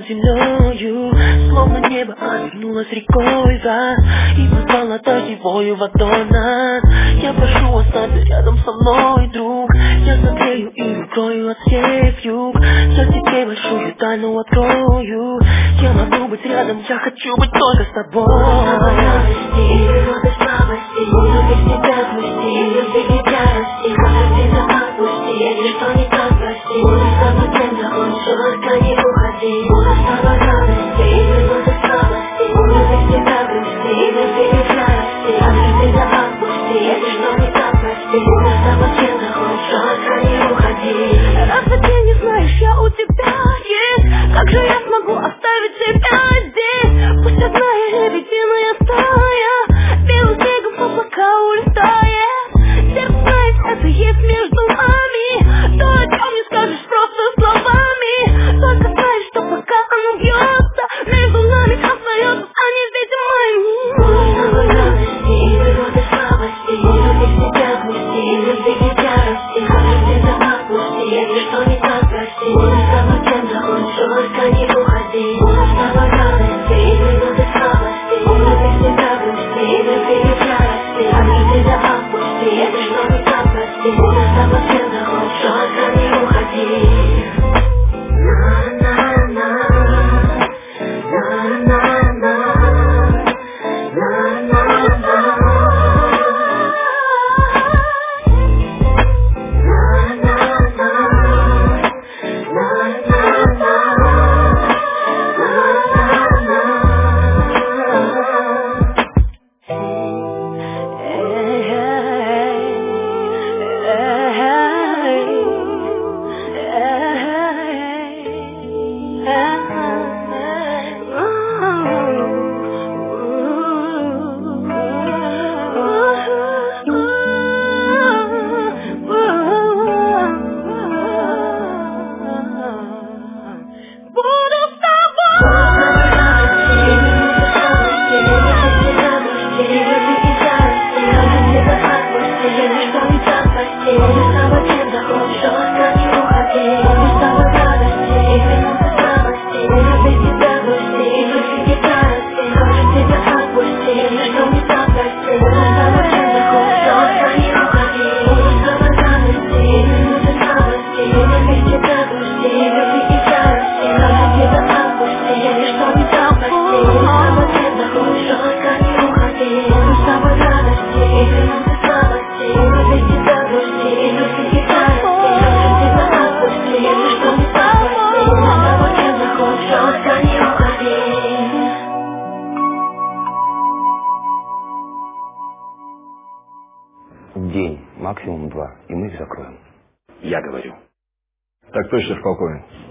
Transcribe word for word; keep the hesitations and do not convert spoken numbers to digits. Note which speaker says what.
Speaker 1: над землею, словно небо обернулось рекой за и позвала дождевою водой нас. Я прошу, оставься рядом со мной, друг. Я согрею и укрою от всех юг. Я тебе большую тайну открою. Я могу быть рядом, я хочу быть только с тобой. Минуты слабости, минуты себя отпусти, минуты тебя расти, может тебя отпусти, если что не так прости. Буду с тобой тем захочешь, только не уходи. Буду с тобой радости, минуты слабости, минуты себя грусти, минуты тебя расти, может тебя отпусти, если что не так прости. Буду с тобой тем захочешь, только не уходи. Разве ты не знаешь, я у тебя есть? Как же я смогу оставить тебя здесь? Пусть одна я лебединая стая, белым снегом облака улетает. Сердце знает, это есть между нами. То, о чем не скажешь просто словами. Только знаешь, что пока оно бьется, между нами остается, они ведь моими. Буду с тобой радости, минуты слабости, минуты себя грусти, минуты тебя расти, может тебя отпусти, если что не так прости. Буду с тобой кем захочешь, только не уходи. Буду с тобой радости, минуты слабости, минуты себя грусти, минуты тебя расти, может тебя отпусти, если что не так прости. Буду с тобой кем захочешь, только не уходи.
Speaker 2: День, максимум два, и мы их закроем.
Speaker 3: Я говорю. Так точно, полковник.